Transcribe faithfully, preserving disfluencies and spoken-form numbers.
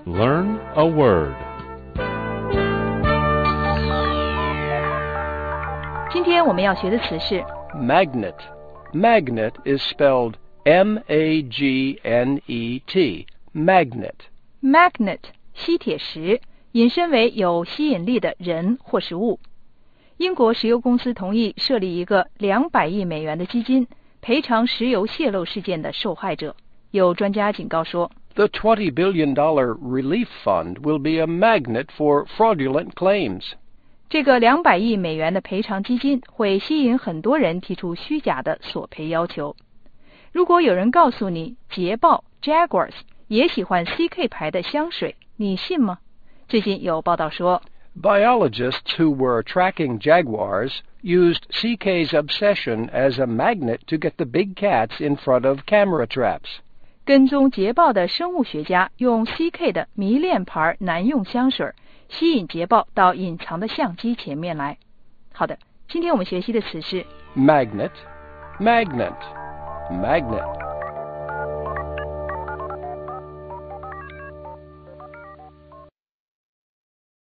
Learn a word. 今天我们要学的词是 Magnet. Magnet is spelled M A G N E T. Magnet. magnet 吸铁石，引申为有吸引力的人或是物。英国石油公司同意设立一个两百亿美元的基金，赔偿石油泄漏事件的受害者。有专家警告说 The twenty billion dollars relief fund will be a magnet for fraudulent claims. 这个两百亿美元的赔偿基金会吸引很多人提出虚假的索赔要求。如果有人告诉你捷豹 Jaguars 也喜欢 C K 牌的香水，你信吗？最近有报道说 Biologists who were tracking jaguars used C K's obsession as a magnet to get the big cats in front of camera traps. 跟踪捷豹的生物学家用 C K 的迷恋牌男用香水吸引捷豹到隐藏的相机前面来。好的，今天我们学习的词是 Magnet. Magnet. Magnet.